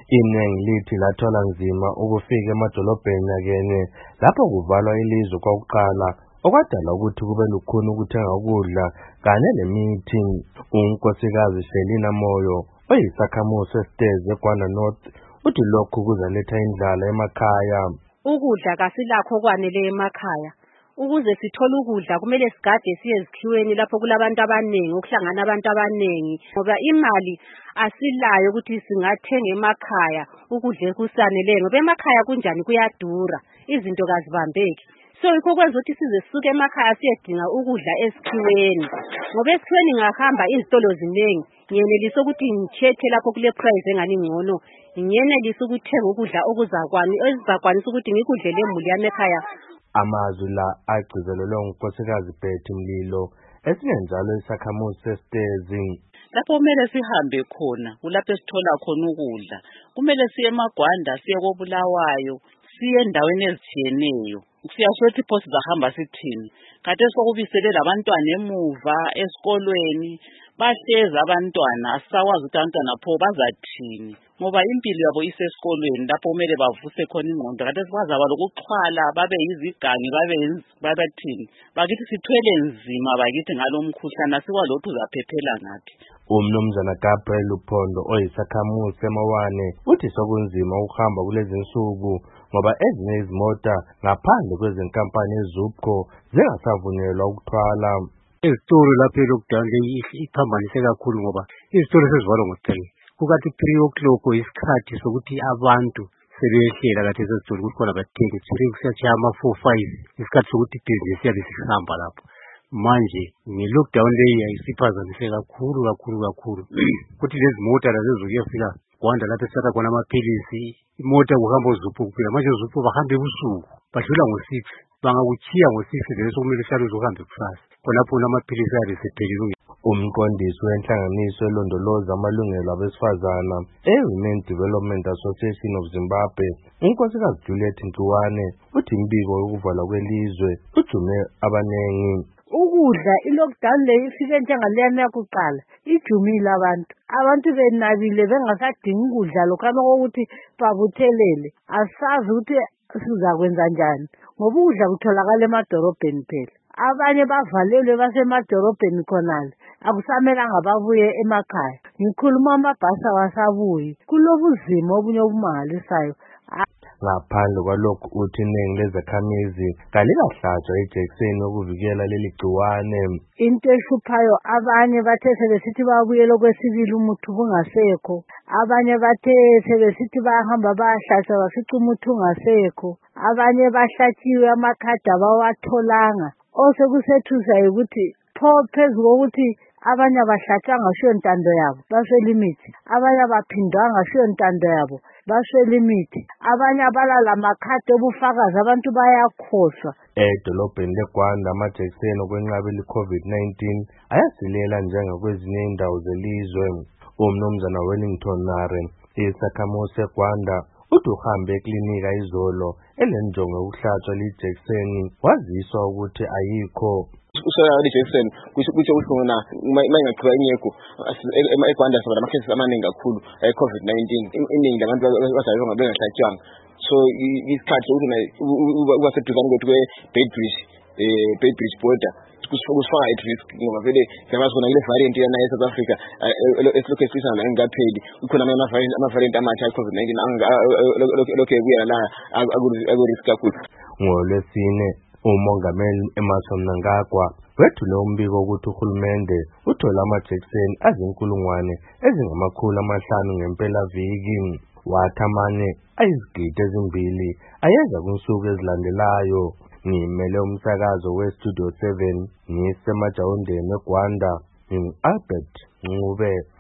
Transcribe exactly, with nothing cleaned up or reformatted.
Iningi lithi lathola nzima ukufika emadolobheni akene lapho kuvalwa ilizwe kwakuqala okwadala ukuthi kube lukhuni ukuthenga ukudla kanye nemithi. Unkosikazi Shelina Moyo oyisakhamuzi esitezi eGwanda North uthi lokhu kuzaletha indlala emakhaya. Ukudla kasilakho kwanele emakhaya. Ukuze sithole ukudla kumele sigade siye ezikhiweni lapho kulabantu abaningi okuhlangana abantu abaningi ngoba imali asilayo ukuthi singathenga emakhaya ukudla kusanele ngoba emakhaya kunjani kuyadura izinto kazibambeki. So yikho kwenza ukuthi size sisuke emakhaya siyedinga ukudla esikhiweni ngoba esikhiweni ngahamba izitolo ziningi ngiyenelisa ukuthi ngichethe lapho kule price engani ngcono ngiyenelisa ukuthenga ukudla okuzakwani ezizakwanisa ukuthi ngikudlele emuli yami ekhaya. Amazwi la agcizelelwe unkosikazi Betty Mlilo esingenjalo isakhamuzi sesitezi. Lapho kumele sihambe khona kulapho esithola khona ukudla. Kumele siye eMagwanda siye koBulawayo siye endaweni ezitshiyeneyo. Siyasho pho sizahamba sithini. Kade sokubisele labantwana emuva esikolweni bahleza abantwana asisakwazi ukuthi abantwana pho bazathini ngoba impilo yabo isesikolweni lapho kumele bavuse khona ingqondo. Kade sibazaba lokuxhwala babe yizigangi babe babathini bakithi sithwele nzima bakithi ngalomkhuhlane sikwalokhu uzaphephela ngathi. Umnumzana Gabriel Uphondo oyisakhamuzi eMawane uthi sokunzima ukuhamba kulezi nsuku ngoba ezinye izimota ngaphandle kwezinkampani eZupco zingasavunyelwa ukuthwala. Izitolo lapho lockdown iphambanise kakhulu ngoba izitolo sezivalwa ngo-three kukathi three o'clock isikhathi sokuthi abantu sebehlela kathi sezitolo ukuthi khona bathenga three kusiyatshaya ama-four five isikhathi sokuthi ibhizinisi yabe sihamba lapho. Manje nge-lockdown leyi ayisiphazamise kakhulu kakhulu kakhulu kuthi lezi mota lazo ezokuyafika Gwanda lapho esithatha khona amaphilisi imota kuhamba uZupco kuphela. Manje uZupco bahambe ebusuku badlula ngo-six bangakuchiya ngo-six vele sokumele uhlale uzohambe kusasa khonapho amaphilisi ayabe sephelile. Umqondisi wenhlanganiso elondoloza amalungelo abesifazana e-Women Development Association of Zimbabwe unkosikazi Juliet Nkiwane uthi imbiko yokuvalwa kwelizwe ujume abanengi. Ukudla i-lockdown leyi ifike njengaleyana yakuqala ijumile abantu abantu benabile bengasadingi ukudla lokhana kokuthi babuthelele asazi ukuthi sizakwenza njani ngoba ukudla kutholakala emadorobheni phela. Abanye bavalelwe basemadorobheni khonale akusamelanga babuye emakhaya. Ngikhuluma amabhasi awasabuyi kulobuzima obunye obumangalisayo. Ngaphandle kwalokhu uthi iningi lezakhamizi kalingahlatshwa ijekiseni yokuvikela leli gciwane. Into ehluphayo abanye bathe sebesithi babuyele kwesibili umuthi bungasekho. Abanye bathe sebesithi bayahamba bayahlatshwa bafica umuthi ungasekho. Abanye bahlatshiwe amakhadi abawatholanga. Osekusethusayo ukuthi pho phezu kokuthi abanye abahlatshwanga ngashiyo ntando yabo baswela imithi. Abanye abaphindwanga ngashiyo ntando yabo baswela imithi. Abanye abalala amakhadi obufakazi abantu bayakhohlwa. Edolobheni leGwanda amajekiseni okwenqabela i-COVID nineteen ayasilela njengakwezinye indawo zelizwe. Umnumzana Wellington Nare isakhamuzi seGwanda uthi uhambe eklinika izolo elenjongo yokuhlatshwa lijekiseni waziswa ukuthi ayikho. Usaya lijekiseni kusho ukuthi khona mayingaqhiba ingekho eGwanda soba lamakhesi amaningi kakhulu e-COVID nineteen iningi labantu bazayizwa ngabengahlatshwanga. So isikhathi ukuthi ubaseduzane kwethu kwe-Beitbridge Beitbridge border kusifaka at risk ngoba vele siyabazi khona kule variant yana eSouth Africa esilokhu esisana la engapheli kukhona ama-variant amatsha e-COVID nineteen lokhu ebuya la aku-risk kakhulu. NgoLwesine uMongameli Emmerson Mnangagwa wethule umbiko ukuthi uhulumende uthola amajekiseni azinkulungwane ezingamakhulu amahlanu ngempela viki. Wathi amane ayizigidi ezimbili ayeza kunsuku ezilandelayo. Ngimele umsakazo we-Studio seven ngisemajawundeni eGwanda. Albert Ncube.